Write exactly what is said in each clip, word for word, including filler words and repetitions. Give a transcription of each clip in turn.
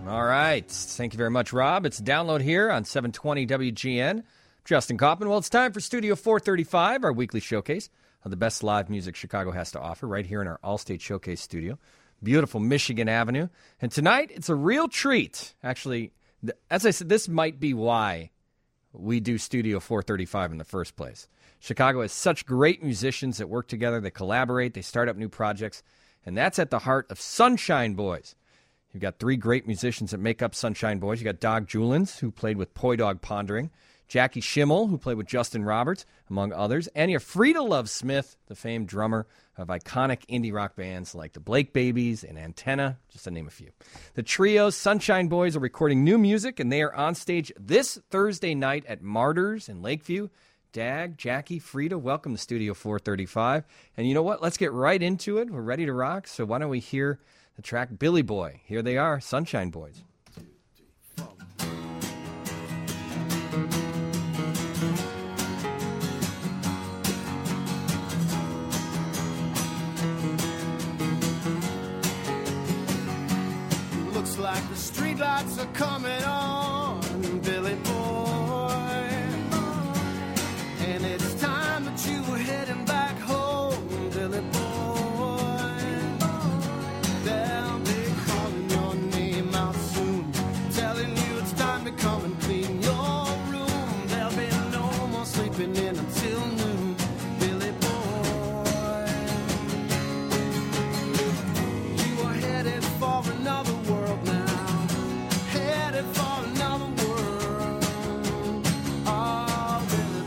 All right. Thank you very much, Rob. It's a download here on seven twenty W G N. Justin Kaufman. Well, it's time for Studio four thirty-five, our weekly showcase of the best live music Chicago has to offer right here in our Allstate Showcase studio. Beautiful Michigan Avenue. And tonight, it's a real treat. Actually, as I said, this might be why we do Studio four thirty-five in the first place. Chicago has such great musicians that work together. They collaborate. They start up new projects. And that's at the heart of Sunshine Boys. You've got three great musicians that make up Sunshine Boys. You got Dog Julens, who played with Poi Dog Pondering, Jackie Schimmel, who played with Justin Roberts, among others, and you have Frida Love Smith, the famed drummer of iconic indie rock bands like the Blake Babies and Antenna, just to name a few. The trio, Sunshine Boys, are recording new music, and they are on stage this Thursday night at Martyrs in Lakeview. Dag, Jackie, Frida, welcome to Studio four thirty-five. And you know what? Let's get right into it. We're ready to rock, so why don't we hear the track Billy Boy. Here they are, Sunshine Boys. Looks like the streetlights are coming on, Billy Boy. And it's time that you were heading back home, Billy Boy. They'll be calling your name out soon, telling you it's time to come and clean your room. There'll be no more sleeping in until noon, Billy Boy. You are headed for another world now, headed for another world. Oh, Billy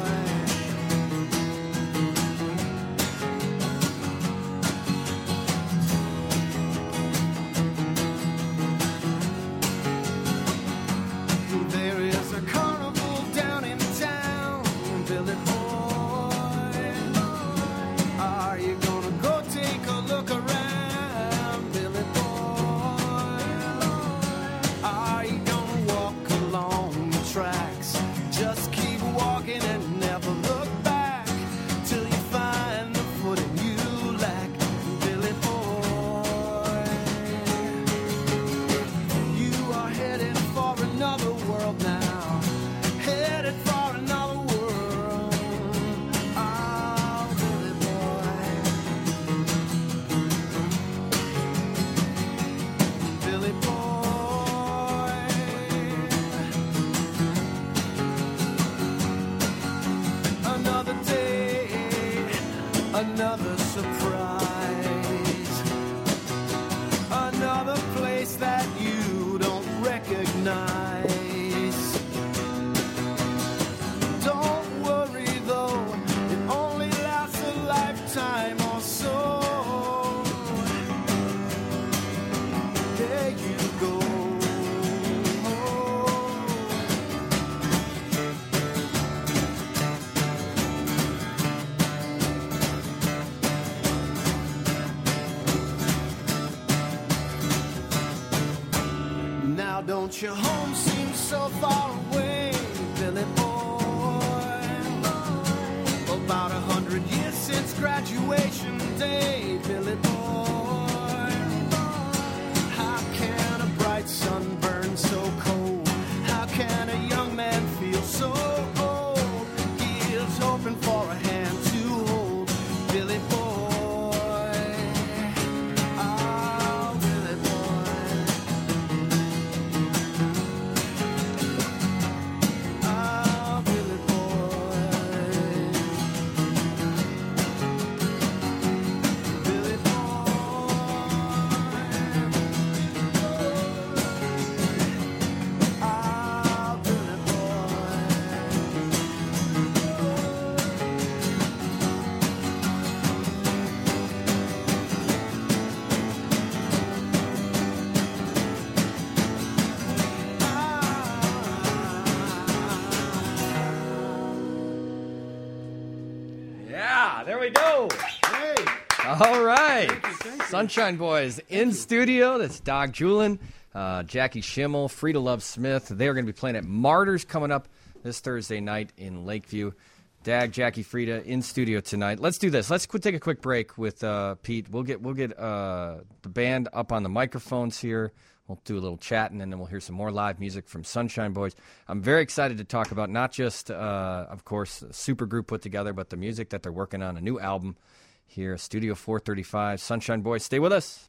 boy. There is a carnival down in town, Billy boy. Are you gonna go take a look around, Billy boy? Are you gonna walk along the tracks? Just keep walking and never look back till you find the footing you lack, Billy boy. You are headed for another world now, headed for another world. Oh, Billy boy. Billy boy. Another day, another surprise, another place that you don't recognize. Don't worry though, it only lasts a lifetime or so. There you go. Now don't your home seem so far away, Billy boy? About a hundred years since graduation day, Billy boy. How can a bright sun burn so cold? How can a young man feel so old? He is hoping for a hand to hold, Billy boy. Oh, Billy boy. Oh, Billy boy. Billy boy. Oh, Billy Yeah, there we go. Hey. All right. Thank you, thank you. Sunshine Boys in studio. That's Dog Julen, uh, Jackie Schimmel, Frida Love Smith. They are going to be playing at Martyrs coming up this Thursday night in Lakeview. Dag, Jackie, Frida in studio tonight. Let's do this. Let's qu- take a quick break with uh, Pete. We'll get we'll get uh, the band up on the microphones here. We'll do a little chatting, and then we'll hear some more live music from Sunshine Boys. I'm very excited to talk about not just, uh, of course, a supergroup put together, but the music that they're working on, a new album here, Studio four thirty-five. Sunshine Boys, stay with us.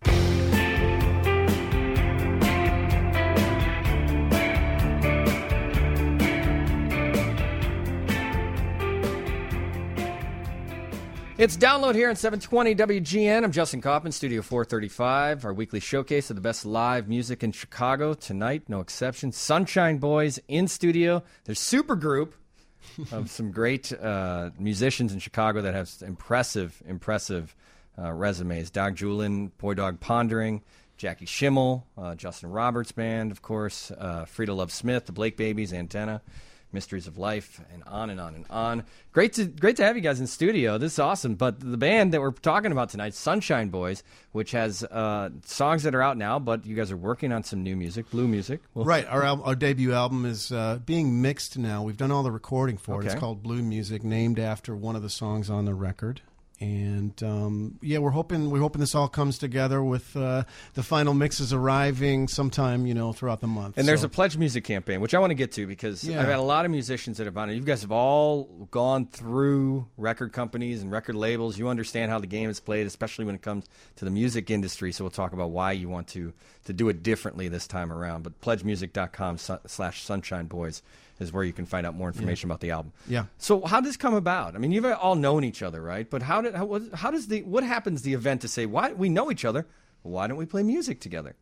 It's Download here on seven twenty W G N. I'm Justin Kaufman, Studio four thirty-five, our weekly showcase of the best live music in Chicago. Tonight, no exception, Sunshine Boys in studio. There's super group of some great uh, musicians in Chicago that have impressive, impressive uh, resumes. Dog Julin, Boy Dog Pondering, Jackie Schimmel, uh, Justin Roberts Band, of course, uh, Frida Love Smith, the Blake Babies, Antenna, Mysteries of Life, and on and on and on. Great to great to have you guys in studio. This is awesome. But the band that we're talking about tonight, Sunshine Boys, which has uh, songs that are out now, but you guys are working on some new music, blue music. Well, right. Our al- our debut album is uh, being mixed now. We've done all the recording for okay. it. It's called Blue Music, named after one of the songs on the record. And um, yeah, we're hoping we're hoping this all comes together with uh, the final mixes arriving sometime, you know, throughout the month. And so. There's a Pledge Music campaign, which I want to get to because yeah. I've had a lot of musicians that have on it. You guys have all gone through record companies and record labels. You understand how the game is played, especially when it comes to the music industry. So we'll talk about why you want to to do it differently this time around. But pledge music dot com slash Sunshine Boys is where you can find out more information yeah. about the album. Yeah. So how did this come about? I mean, you've all known each other, right? But how did how, how does the what happens the event to say why we know each other? Why don't we play music together?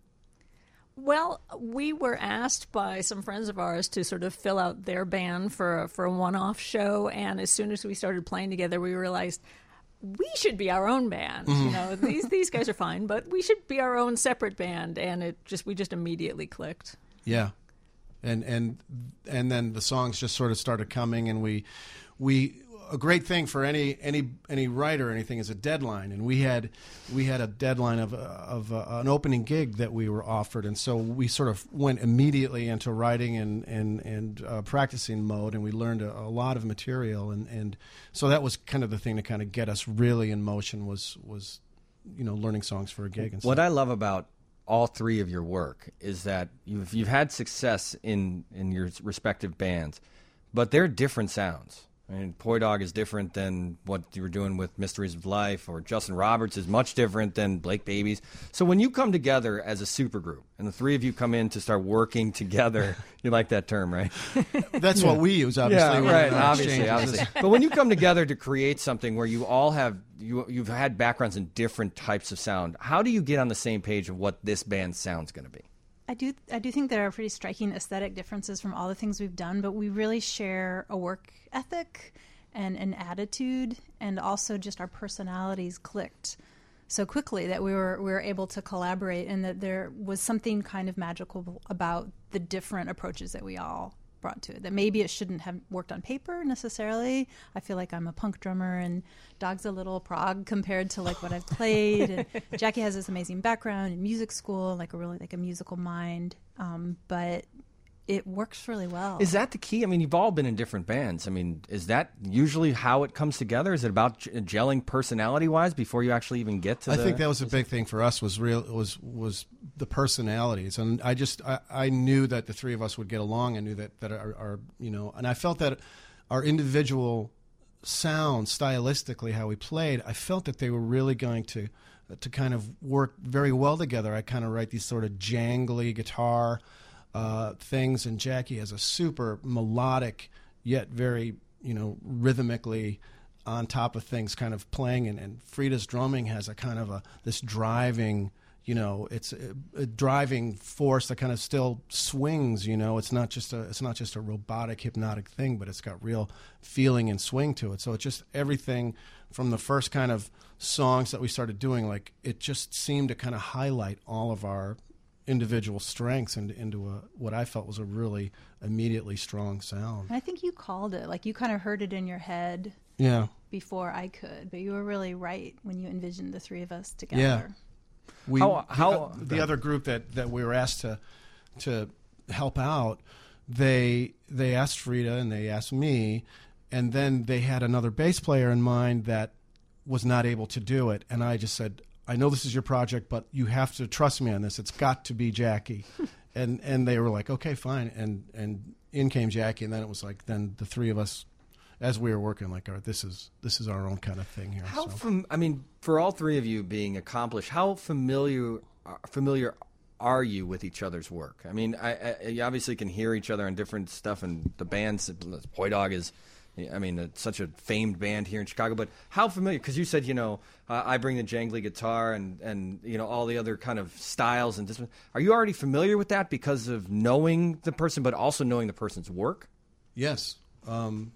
Well, we were asked by some friends of ours to sort of fill out their band for a, for a one-off show, and as soon as we started playing together, we realized we should be our own band. Mm-hmm. You know, these these guys are fine, but we should be our own separate band, and it just we just immediately clicked. Yeah. And and and then the songs just sort of started coming, and we we a great thing for any any any writer or anything is a deadline, and we had we had a deadline of of uh, an opening gig that we were offered, and so we sort of went immediately into writing and and and uh, practicing mode, and we learned a, a lot of material, and and so that was kind of the thing to kind of get us really in motion was was you know learning songs for a gig and stuff. What I love about all three of your work is that you've you've had success in in your respective bands, but they're different sounds. I mean, Poi Dog is different than what you were doing with Mysteries of Life, or Justin Roberts is much different than Blake Babies. So when you come together as a supergroup, and the three of you come in to start working together, you like that term, right? That's yeah. what we use, obviously. Yeah, right, obviously, obviously. But when you come together to create something where you all have, you, you've had backgrounds in different types of sound, how do you get on the same page of what this band's sound's going to be? I do I do think there are pretty striking aesthetic differences from all the things we've done, but we really share a work ethic and an attitude, and also just our personalities clicked so quickly that we were we were able to collaborate, and that there was something kind of magical about the different approaches that we all brought to it. That maybe it shouldn't have worked on paper necessarily. I feel like I'm a punk drummer, and Dog's a little prog compared to like what I've played. And Jackie has this amazing background in music school, like a really like a musical mind. Um, but it works really well. Is that the key? I mean, you've all been in different bands. I mean, is that usually how it comes together? Is it about gelling personality-wise before you actually even get to? I the... think that was a big thing for us. Was real was was the personalities, and I just I, I knew that the three of us would get along. I knew that that our, our you know, and I felt that our individual sounds, stylistically, how we played, I felt that they were really going to to kind of work very well together. I kind of write these sort of jangly guitar uh, things, and Jackie has a super melodic yet very, you know, rhythmically on top of things kind of playing, and, and Frida's drumming has a kind of a this driving, you know, it's a, a driving force that kind of still swings, you know. It's not just a it's not just a robotic hypnotic thing, but it's got real feeling and swing to it. So it's just everything from the first kind of songs that we started doing, like it just seemed to kind of highlight all of our individual strengths and into a what I felt was a really immediately strong sound. And I think you called it, like you kind of heard it in your head. Yeah. Before I could, but you were really right when you envisioned the three of us together. Yeah. We, how, how the, the other group that, that we were asked to to help out, they they asked Frida and they asked me, and then they had another bass player in mind that was not able to do it, and I just said, I know this is your project, but you have to trust me on this. It's got to be Jackie. and and they were like, okay, fine. And and in came Jackie, and then it was like, then the three of us, as we were working, like, all right, this is this is our own kind of thing here. How so. fam- I mean, for all three of you being accomplished, how familiar uh, familiar are you with each other's work? I mean, I, I, you obviously can hear each other on different stuff, and the bands. Boy Dog is, I mean, it's such a famed band here in Chicago. But how familiar? Because you said, you know, uh, I bring the jangly guitar and and you know all the other kind of styles and this. Are you already familiar with that because of knowing the person, but also knowing the person's work? Yes. Um,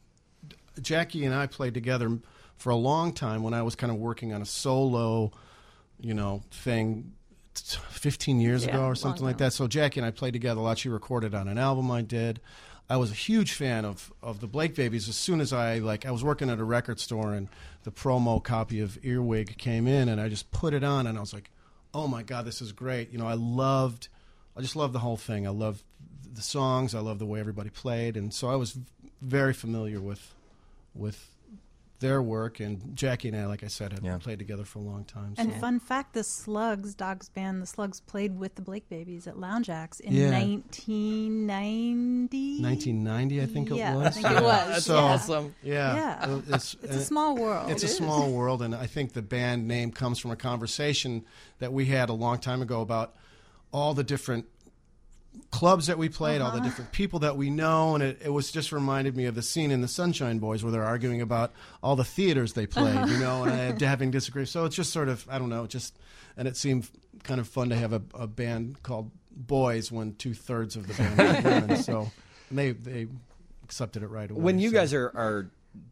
Jackie and I played together for a long time when I was kind of working on a solo, you know, thing fifteen years Yeah, ago or something like time. that. So Jackie and I played together a lot. She recorded on an album I did. I was a huge fan of, of the Blake Babies. As soon as I, like, I was working at a record store and the promo copy of Earwig came in and I just put it on and I was like, oh my God, this is great. You know, I loved, I just loved the whole thing. I loved the songs. I loved the way everybody played. And so I was very familiar with with their work, and Jackie and I, like I said, had Yeah. played together for a long time. And so. fun fact, the Slugs, Dog's band, the Slugs played with the Blake Babies at Lounge Acts in Yeah. nineteen ninety. nineteen ninety, I think Yeah, it I was. think it was. That's yeah. awesome. Yeah, Yeah. It's, It's a small world. It's a small world, and I think the band name comes from a conversation that we had a long time ago about all the different clubs that we played, Uh-huh. all the different people that we know, and it, it was just reminded me of the scene in the Sunshine Boys where they're arguing about all the theaters they played, Uh-huh. you know, and I, having disagreements. So it's just sort of, I don't know, just, and it seemed kind of fun to have a, a band called Boys when two thirds of the band were women. So and they they accepted it right away. When you so. guys are, are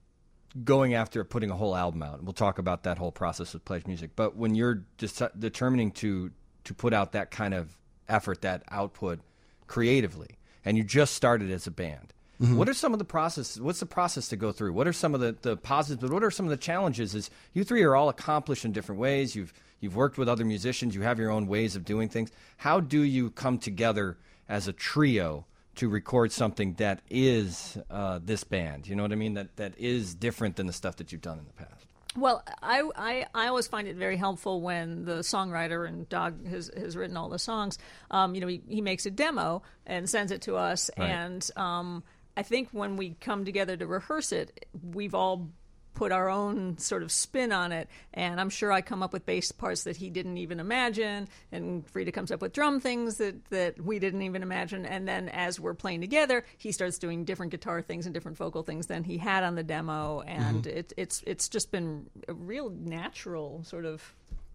going after putting a whole album out, and we'll talk about that whole process with Pledge Music, but when you're just determining to to put out that kind of effort, that output creatively, and you just started as a band, mm-hmm. what are some of the process? What's the process to go through? What are some of the, the positives, but what are some of the challenges? Is you three are all accomplished in different ways. You've you've worked with other musicians. You have your own ways of doing things. How do you come together as a trio to record something that is uh, this band? You know what I mean? That that is different than the stuff that you've done in the past. Well, I, I, I always find it very helpful when the songwriter, and Dog has, has written all the songs, um, you know, he, he makes a demo and sends it to us. Right. And um, I think when we come together to rehearse it, we've all put our own sort of spin on it. And I'm sure I come up with bass parts that he didn't even imagine. And Frida comes up with drum things that, that we didn't even imagine. And then as we're playing together, he starts doing different guitar things and different vocal things than he had on the demo. And Mm-hmm. it, it's it's just been a real natural sort of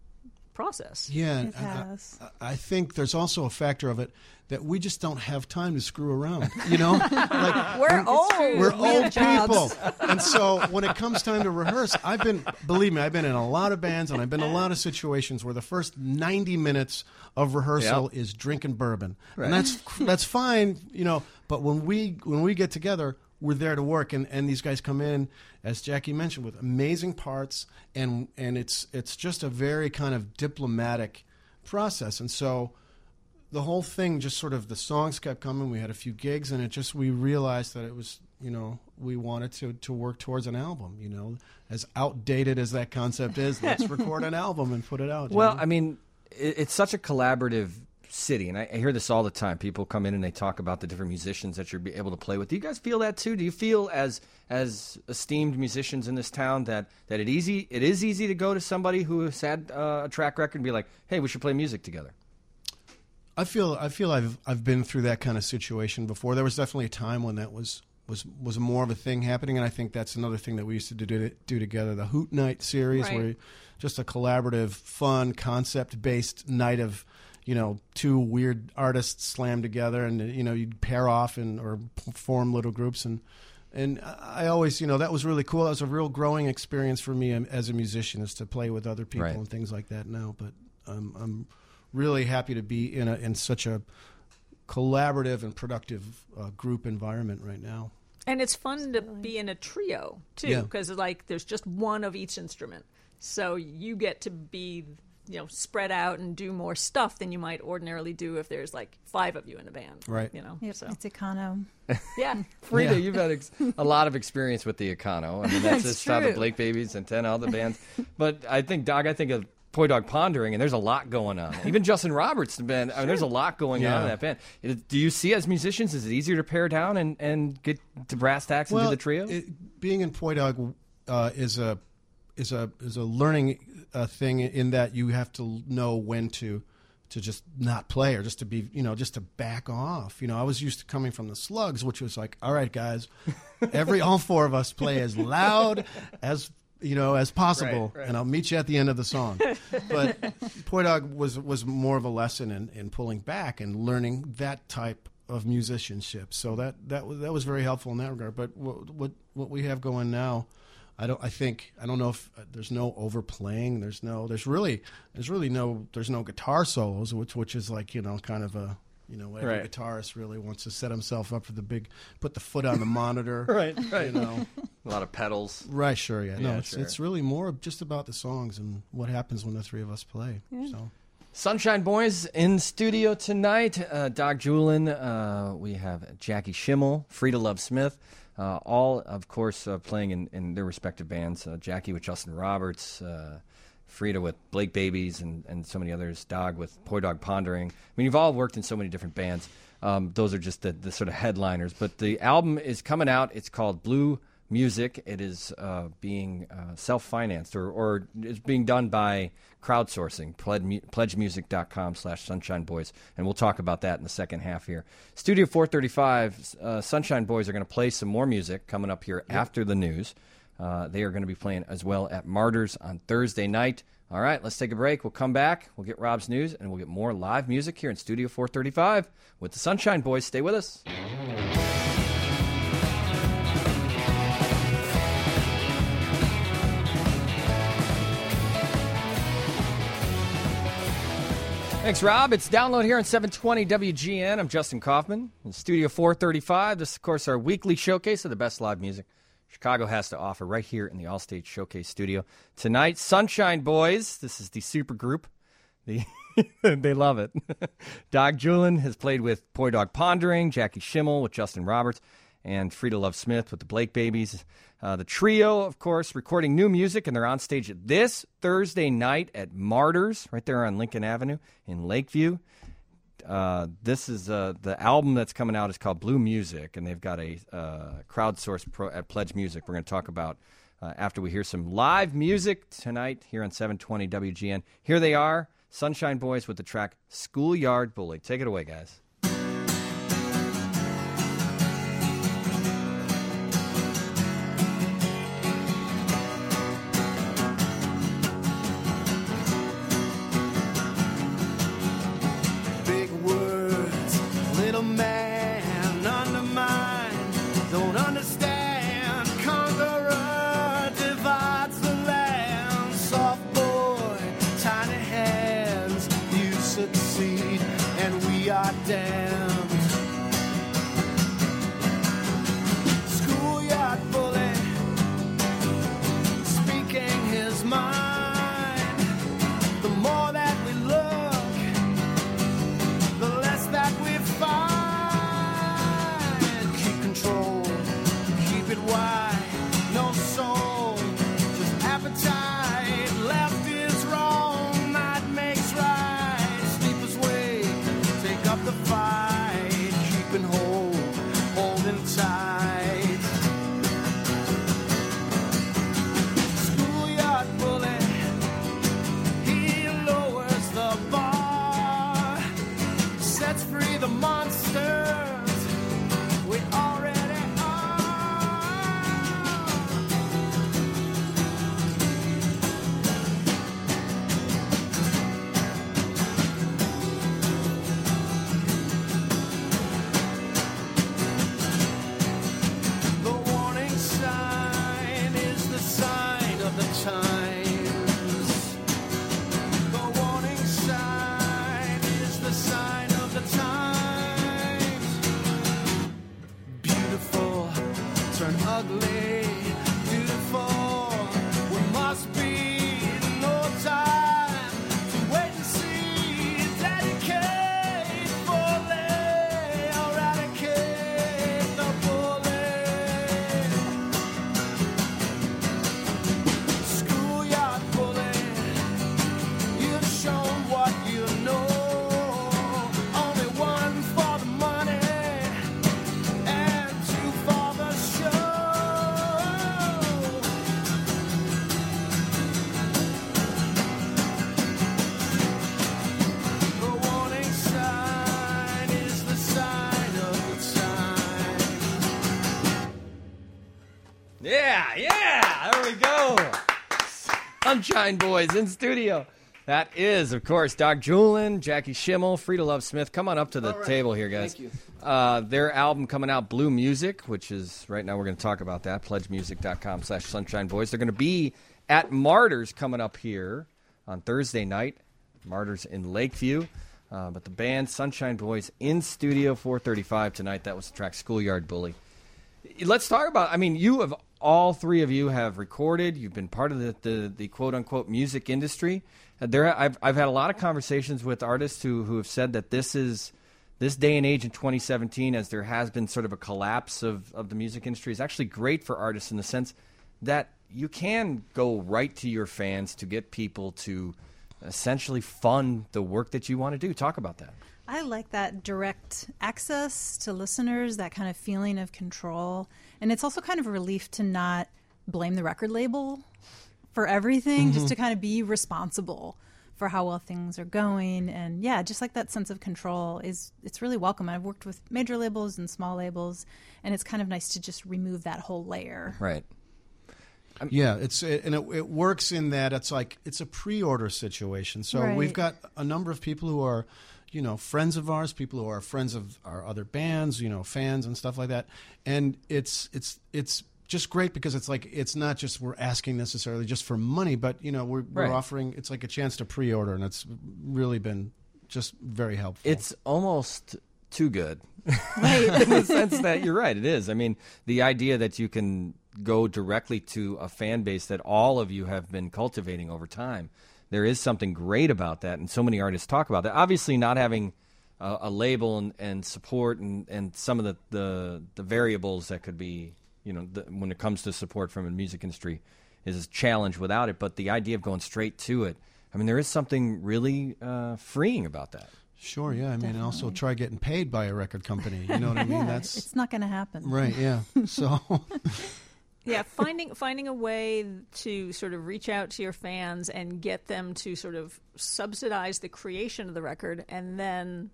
process. Yeah, It I- has. I, I think there's also a factor of it that we just don't have time to screw around. You know, like We're old. we're We have old jobs. people, and so when it comes time to rehearse, I've been, believe me, I've been in a lot of bands, and I've been in a lot of situations where the first ninety minutes of rehearsal Yep. is drinking bourbon, Right. and that's that's fine, you know. But when we when we get together, we're there to work, and, and these guys come in, as Jackie mentioned, with amazing parts, and and it's it's just a very kind of diplomatic process, and so the whole thing just sort of, the songs kept coming. We had a few gigs, and it just, we realized that it was, you know, we wanted to to work towards an album. You know, as outdated as that concept is, let's record an album and put it out. you Well, know? I mean, it, it's such a collaborative city, and I, I hear this all the time. People come in and they talk about the different musicians that you're be able to play with. Do you guys feel that too? Do you feel as as esteemed musicians in this town that that it easy it is easy to go to somebody who has had uh, a track record and be like, hey, we should play music together? I feel I feel I've I've been through that kind of situation before. There was definitely a time when that was was was more of a thing happening, and I think that's another thing that we used to do do together. The Hoot Night series, Right. where just a collaborative, fun, concept based night of, you know, two weird artists slammed together, and you know, you'd pair off and or form little groups, and and I always, you know, that was really cool. That was a real growing experience for me as a musician, is to play with other people Right. and things like that now. But um, I'm really happy to be in a in such a collaborative and productive uh, group environment right now. And it's fun to be in a trio, too, Yeah. because like there's just one of each instrument. So you get to be, you know, spread out and do more stuff than you might ordinarily do if there's like five of you in a band. Right. You know, Yep, so it's Econo. yeah. Frida, Yeah. you've had ex- a lot of experience with the Econo. I mean, that's That's just how the true. Blake Babies and ten other bands. But I think, Doc, I think of Poi Dog Pondering, and there's a lot going on. Even Justin Roberts, has been, I mean, there's a lot going Yeah. on in that band. It, do you see as musicians, is it easier to pare down and, and get to brass tacks and well, do the trio? It, being in Poi Dog uh, is a is a is a learning uh, thing in that you have to know when to to just not play or just to be, you know, just to back off. You know, I was used to coming from the Slugs, which was like, all right, guys, every all four of us play as loud as you know as possible, Right, right. and I'll meet you at the end of the song. But Poi Dog was was more of a lesson in, in pulling back and learning that type of musicianship. So that that was that was very helpful in that regard. But what what, what we have going now, I don't. I think I don't know if uh, there's no overplaying. There's no. There's really. There's really no. There's no guitar solos, which which is like you know kind of a you know every Right. guitarist really wants to set himself up for the big, put the foot on the monitor. Right, right. You know. A lot of pedals. Right. Sure. Yeah. No. Yeah, it's sure. it's really more just about the songs and what happens when the three of us play. So. Sunshine Boys in studio tonight. Uh, Doc Julin, uh, we have Jackie Schimmel, Frida Love Smith, uh, all, of course, uh, playing in, in their respective bands. Uh, Jackie with Justin Roberts, uh, Frida with Blake Babies, and, and so many others. Dog with Poi Dog Pondering. I mean, you've all worked in so many different bands. Um, those are just the, the sort of headliners. But the album is coming out. It's called Blue Music. It is uh, being uh, self-financed or, or is being done by crowdsourcing, pledgemusic.com slash Sunshine Boys. And we'll talk about that in the second half here. Studio four thirty-five, uh, Sunshine Boys are going to play some more music coming up here yep. after the news. Uh, they are going to be playing as well at Martyrs on Thursday night. All right, let's take a break. We'll come back. We'll get Rob's news, and we'll get more live music here in Studio four thirty-five with the Sunshine Boys. Stay with us. Thanks, Rob. It's Download here on seven twenty W G N. I'm Justin Kaufman in Studio four thirty-five. This is, of course, our weekly showcase of the best live music Chicago has to offer right here in the Allstate Showcase studio. Tonight, Sunshine Boys. This is the super group. The they love it. Doc Julin has played with Poi Dog Pondering, Jackie Schimmel with Justin Roberts, and Frida Love Smith with the Blake Babies. Uh, the trio, of course, recording new music, and they're on stage this Thursday night at Martyrs, right there on Lincoln Avenue in Lakeview. Uh, this is uh, the album that's coming out is called Blue Music, and they've got a uh, crowdsourced pro at Pledge Music. We're going to talk about uh, after we hear some live music tonight here on seven twenty W G N. Here they are, Sunshine Boys with the track Schoolyard Bully. Take it away, guys. Yeah, yeah. There we go. Sunshine Boys in studio. That is, of course, Doc Julin, Jackie Schimmel, Frida Love Smith. Come on up to the right. table here, guys. Thank you. Uh, their album coming out, Blue Music, which is, right now we're going to talk about that, pledgemusic.com slash Sunshine Boys. They're going to be at Martyrs coming up here on Thursday night. Martyrs in Lakeview. Uh, but the band, Sunshine Boys, in studio, four thirty-five tonight. That was the track Schoolyard Bully. Let's talk about, I mean, you have, all three of you have recorded. You've been part of the, the, the quote-unquote music industry. Uh, there, I've, I've had a lot of conversations with artists who, who have said that this is, this day and age in twenty seventeen, as there has been sort of a collapse of, of the music industry, is actually great for artists in the sense that you can go right to your fans to get people to essentially fund the work that you want to do. Talk about that. I like that direct access to listeners, that kind of feeling of control. And it's also kind of a relief to not blame the record label for everything, mm-hmm. just to kind of be responsible for how well things are going. And yeah, just like that sense of control is, it's really welcome. I've worked with major labels and small labels, and it's kind of nice to just remove that whole layer. Right. I'm, yeah, it's it, and it, it works in that it's like it's a pre-order situation. So right. we've got a number of people who are, you know, friends of ours, people who are friends of our other bands, you know, fans and stuff like that. And it's it's it's just great because it's like it's not just we're asking necessarily just for money, but you know we're we're right. offering it's like a chance to pre-order, and it's really been just very helpful. It's almost too good, right? In the sense that you're right, it is. I mean, the idea that you can go directly to a fan base that all of you have been cultivating over time. There is something great about that, and so many artists talk about that. Obviously, not having a, a label and, and support and, and some of the, the, the variables that could be, you know, the, when it comes to support from the music industry is a challenge without it. But the idea of going straight to it, I mean, there is something really uh, freeing about that. Sure, yeah. I mean, Definitely. also try getting paid by a record company. You know what I mean? Yeah, That's it's not going to happen. right. Yeah. So. Yeah, finding finding a way to sort of reach out to your fans and get them to sort of subsidize the creation of the record, and then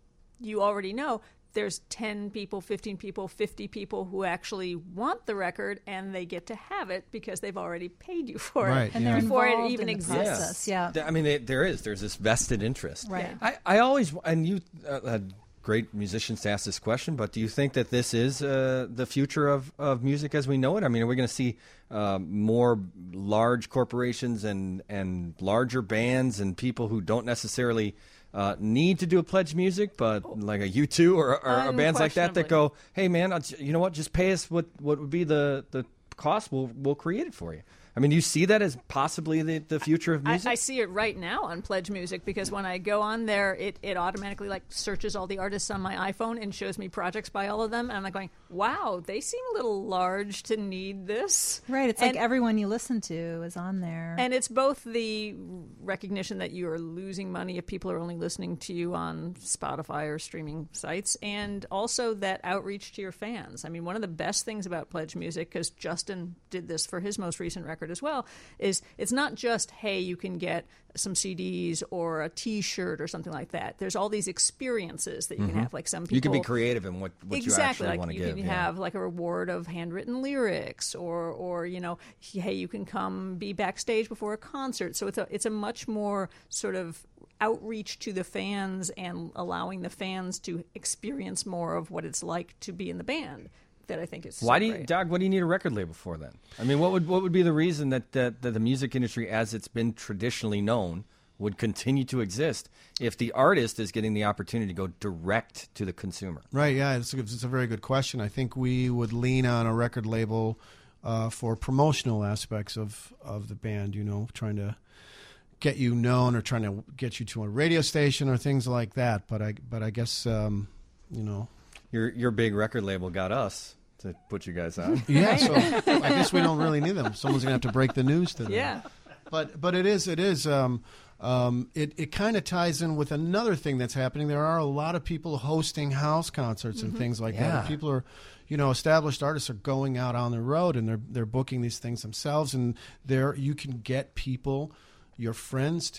you already know there's ten people, fifteen people, fifty people who actually want the record, and they get to have it because they've already paid you for Right, it And yeah. they're before it involved even in the exists. process. Yeah. I mean, they, there is. There's this vested interest. Right. I, I always, and you uh, had great musicians to ask this question, but do you think that this is uh, the future of, of music as we know it? I mean, are we going to see uh, more large corporations and, and larger bands and people who don't necessarily uh, need to do a pledge music, but like a U two or, or, or bands like that that go, hey, man, I'll, you know what, just pay us what, what would be the, the cost, we'll, we'll create it for you. I mean, do you see that as possibly the, the future of music? I, I see it right now on Pledge Music because when I go on there, it, it automatically like searches all the artists on my iPhone and shows me projects by all of them. And I'm like going, wow, they seem a little large to need this. Right. It's and, like everyone you listen to is on there. And it's both the recognition that you are losing money if people are only listening to you on Spotify or streaming sites, and also that outreach to your fans. I mean, one of the best things about Pledge Music, because Justin did this for his most recent record as well, is it's not just, hey, you can get some C Ds or a T-shirt or something like that. There's all these experiences that you Mm-hmm. can have. Like some people, You can be creative in what, what exactly, you actually like want to you give. can yeah. have like a reward of handwritten lyrics, or or you know, hey, you can come be backstage before a concert. So it's a it's a much more sort of outreach to the fans and allowing the fans to experience more of what it's like to be in the band. That I think is Why so do you, great. Doug? What do you need a record label for then? I mean, what would what would be the reason that, that that the music industry, as it's been traditionally known, would continue to exist if the artist is getting the opportunity to go direct to the consumer? Right, yeah, it's a, it's a very good question. I think we would lean on a record label uh, for promotional aspects of, of the band, you know, trying to get you known or trying to get you to a radio station or things like that. But I but I guess, um, you know. Your your big record label got us to put you guys on. Yeah, so I guess we don't really need them. Someone's going to have to break the news to them. Yeah. But but it is, it is, um, um, it, it kind of ties in with another thing that's happening. There are a lot of people hosting house concerts and things like that. Yeah. And people are, you know, established artists are going out on the road and they're they're booking these things themselves. And there you can get people, your friends, to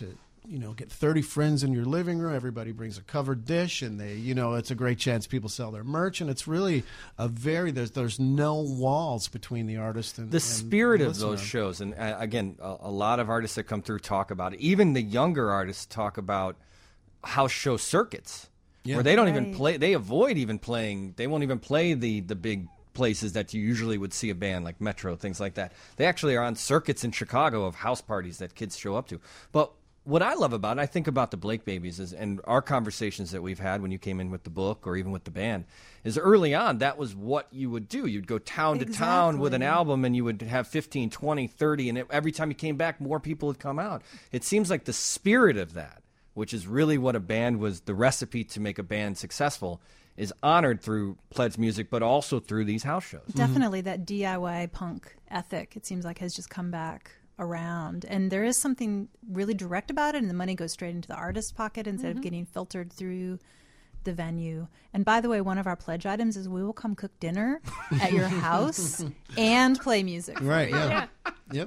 you know, get thirty friends in your living room. Everybody brings a covered dish, and they, you know, it's a great chance people sell their merch, and it's really a very there's there's no walls between the artist and the and spirit the of those listener. shows. And uh, again, a, a lot of artists that come through talk about it. Even the younger artists talk about house show circuits, Yeah. where they don't even Right. play. They avoid even playing. They won't even play the the big places that you usually would see a band like Metro, things like that. They actually are on circuits in Chicago of house parties that kids show up to. But what I love about it, I think about the Blake Babies is, and our conversations that we've had when you came in with the book or even with the band, is early on that was what you would do. You'd go town to town with an Exactly. album and you would have fifteen, twenty, thirty, and it, every time you came back, more people would come out. It seems like the spirit of that, which is really what a band was, the recipe to make a band successful, is honored through Pledge Music, but also through these house shows. Definitely that D I Y punk ethic, it seems like, has just come back around. And there is something really direct about it, and the money goes straight into the artist's pocket instead Mm-hmm. of getting filtered through the venue. And by the way, one of our pledge items is we will come cook dinner at your house and play music. for Right? you. Yeah. Yep.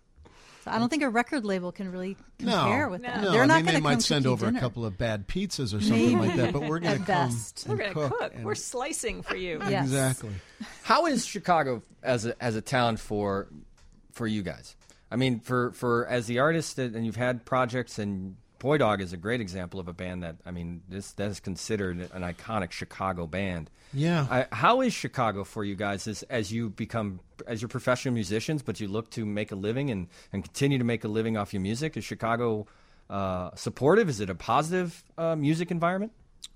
So I don't think a record label can really No, compare with that. no. They're I not mean, going they to might come send cook you over dinner. a couple of bad pizzas or something like that, but we're going to At come. best. and We're going to cook. and- We're slicing for you. Yes. Exactly. How is Chicago as a as a town for for you guys? I mean, for, for as the artist, that, and you've had projects, and Boy Dog is a great example of a band that, I mean, this that is considered an iconic Chicago band. Yeah. I, how is Chicago for you guys as, as you become, as you're professional musicians, but you look to make a living and, and continue to make a living off your music? Is Chicago uh, supportive? Is it a positive uh, music environment?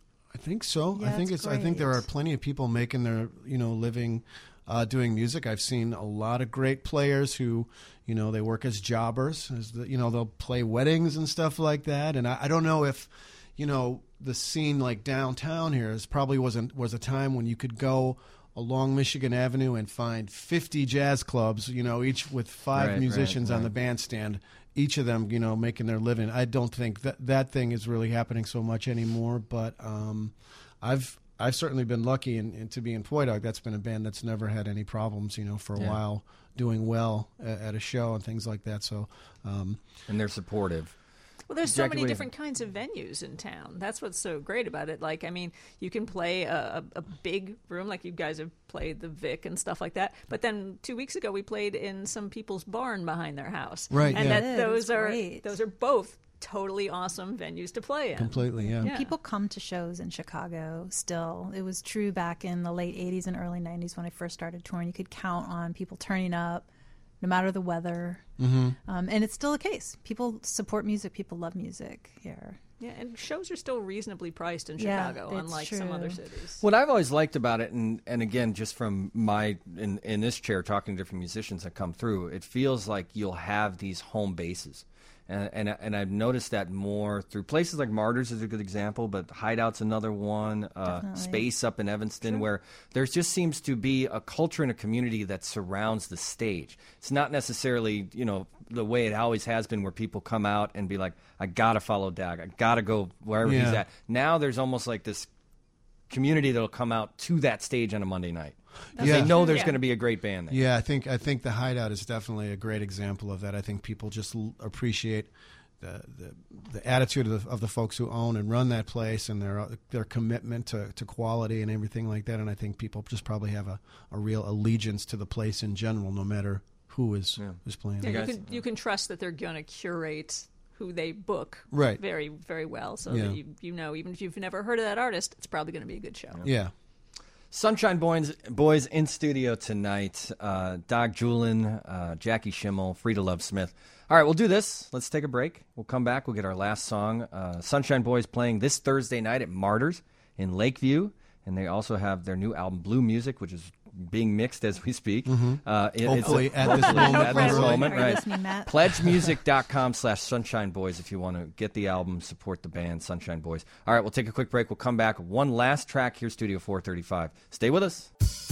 I think so. Yeah, I think it's it's. I think there great. are plenty of people making their you know living uh, doing music. I've seen a lot of great players who you know they work as jobbers. As the, you know they'll play weddings and stuff like that. And I, I don't know if you know the scene like downtown here is probably wasn't was a time when you could go along Michigan Avenue and find fifty jazz clubs. You know each with five Right, musicians right, on the right. bandstand. Each of them, you know, making their living. I don't think that that thing is really happening so much anymore. But um, I've I've certainly been lucky in, in to be in Poi Dog. That's been a band that's never had any problems, you know, for a Yeah. while, doing well at, at a show and things like that. So, um, And they're supportive. Well, there's so Jackie, many what do you different kinds of venues in town. That's what's so great about it. Like, I mean, you can play a, a, a big room, like you guys have played the Vic and stuff like that. But then two weeks ago, we played in some people's barn behind their house. Right, and yeah. that It those was are great. those are both totally awesome venues to play in. completely, yeah. Yeah. People come to shows in Chicago still. It was true back in the late eighties and early nineties when I first started touring. You could count on people turning up no matter the weather. Mm-hmm. Um, and it's still the case. People support music. People love music here. Yeah, and shows are still reasonably priced in Yeah, Chicago, it's unlike some other true. cities. What I've always liked about it, and, and again, just from my in, in this chair talking to different musicians that come through, it feels like you'll have these home bases. And, and and I've noticed that more through places like Martyrs is a good example, but Hideout's another one. Uh, Definitely. Space up in Evanston, where there just seems to be a culture and a community that surrounds the stage. It's not necessarily you know the way it always has been, where people come out and be like, "I gotta follow Dag, I gotta go wherever he's Yeah. at." Now there's almost like this community that'll come out to that stage on a Monday night. 'Cause Yeah. They know there's Yeah. going to be a great band there. Yeah, I think I think the Hideout is definitely a great example of that. I think people just l- appreciate the, the the attitude of the, of the folks who own and run that place, and their their commitment to, to quality and everything like that. And I think people just probably have a, a real allegiance to the place in general, no matter who is is playing. Yeah, there. you guys- can you can trust that they're going to curate who they book Right. very very well, so Yeah. that you you know even if you've never heard of that artist, it's probably going to be a good show. Yeah. Sunshine Boys, boys in studio tonight. Uh, Doc Julin, uh, Jackie Schimmel, Frida Love Smith. All right, we'll do this. Let's take a break. We'll come back. We'll get our last song. Uh, Sunshine Boys playing this Thursday night at Martyrs in Lakeview. And they also have their new album, Blue Music, which is being mixed as we speak. Uh, it- it's Hopefully a- at this hopefully moment, at this literally. moment, Are you right. listening, Matt? pledgemusic.com slash Sunshine Boys if you want to get the album, support the band, Sunshine Boys. All right, we'll take a quick break. We'll come back. One last track here, Studio four thirty-five. Stay with us.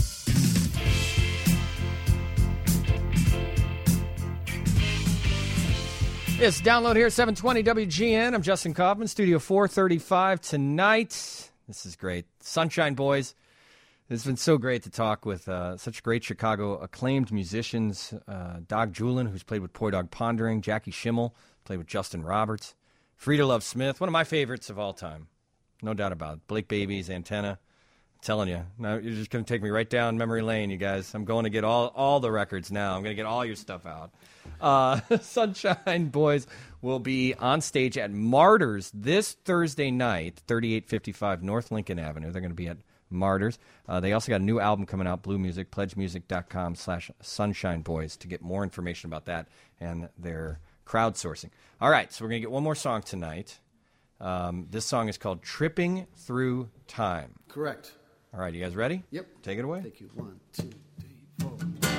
Yes, download here, seven twenty W G N. I'm Justin Kaufman, Studio four thirty-five tonight. This is great. Sunshine Boys. It's been so great to talk with uh, such great Chicago acclaimed musicians. Uh, Doc Julin, who's played with Poi Dog Pondering, Jackie Schimmel, played with Justin Roberts, Frida Love Smith, one of my favorites of all time. No doubt about it. Blake Babies, Antenna. I'm telling you. Now you're just going to take me right down memory lane, you guys. I'm going to get all, all the records now. I'm going to get all your stuff out. Uh, Sunshine Boys will be on stage at Martyrs this Thursday night, thirty-eight fifty-five North Lincoln Avenue. They're going to be at Martyrs. Uh, they also got a new album coming out, Blue Music, pledgemusic.com slash Sunshine Boys to get more information about that and their crowdsourcing. All right, so we're going to get one more song tonight. Um, this song is called Tripping Through Time. Correct. All right, you guys ready? Yep. Take it away. Thank you. One, two, three, four.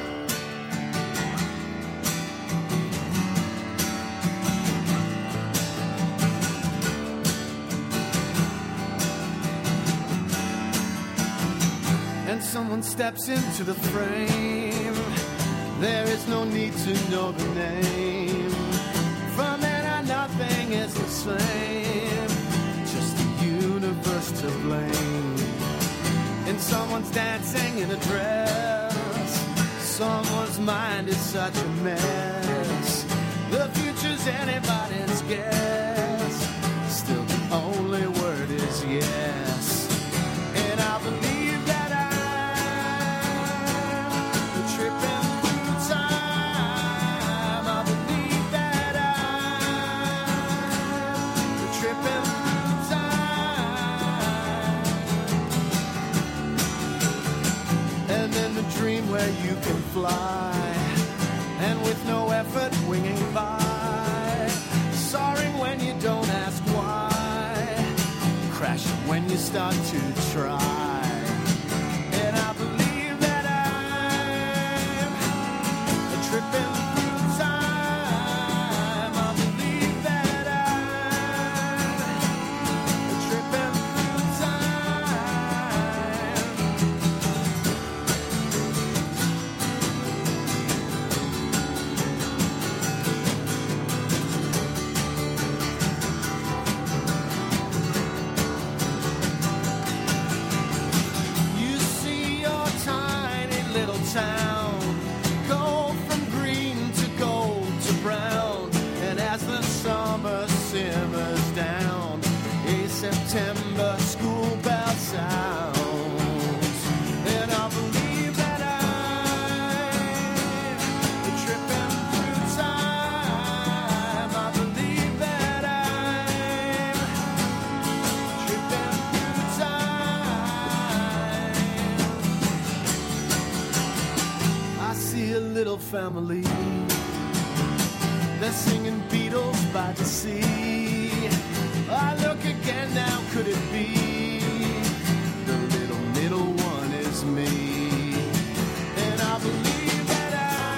And someone steps into the frame. There is no need to know the name. From then on, nothing is the same. Just the universe to blame. And someone's dancing in a dress. Someone's mind is such a mess. The future's anybody's guess. Still the only word is yes. And I believe that I'm tripping through time. I believe that I'm tripping through time. And then the dream where you can fly, and with no effort winging by, soaring when you don't ask why, crashing when you start to try. And I believe that I'm tripping through time. I believe that I'm tripping through time. You see your tiny little town go from green to gold to brown, and as the summer simmers down, a September school bell sounds. And I believe that I'm tripping through time. I believe that I'm tripping through time. I see a little family. They're singing Beatles by the sea. I look again now, could it be the little middle one is me? And I believe that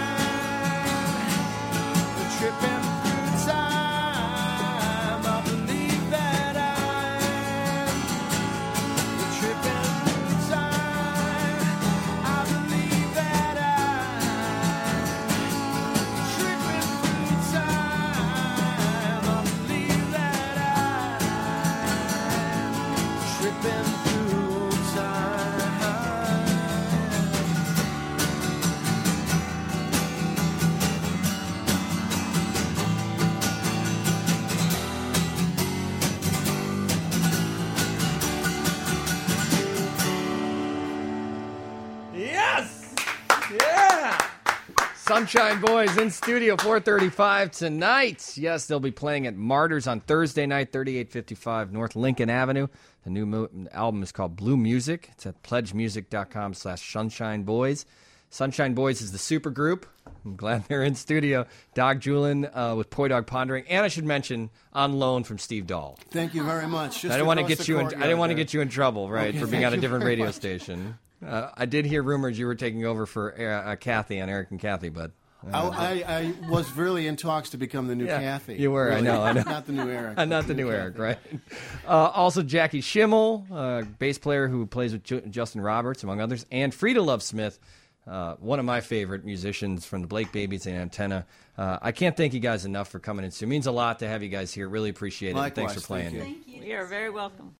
I'm tripping through time. I believe that I'm tripping through time. I believe that I'm tripping through time. I believe that I'm tripping through time. Yes! Yeah! Sunshine Boys in studio, four thirty-five tonight. Yes, they'll be playing at Martyrs on Thursday night, thirty-eight fifty-five North Lincoln Avenue. The new mo- album is called Blue Music. It's at pledgemusic.com slash Sunshine Boys. Sunshine Boys is the super group. I'm glad they're in studio. Dog Julin uh, with Poi Dog Pondering. And I should mention, on loan from Steve Dahl. Thank you very much. Just I didn't want to across get the you in, I courtyard didn't want to there. get you in trouble, right, Okay, for being thank on a you different very radio much. station. Uh, I did hear rumors you were taking over for uh, Kathy on Eric and Kathy, but I, I, I was really in talks to become the new Yeah, Kathy. you were, I Really. know, I know. Not the new Eric. Uh, not but the new Eric, Kathy. right? Uh, also, Jackie Schimmel, uh, bass player who plays with Ju- Justin Roberts, among others, and Frida Love Smith, uh, one of my favorite musicians from the Blake Babies and Antenna. Uh, I can't thank you guys enough for coming in. So it means a lot to have you guys here. Really appreciate it. And Thanks for Likewise, playing. thank you. We are very welcome.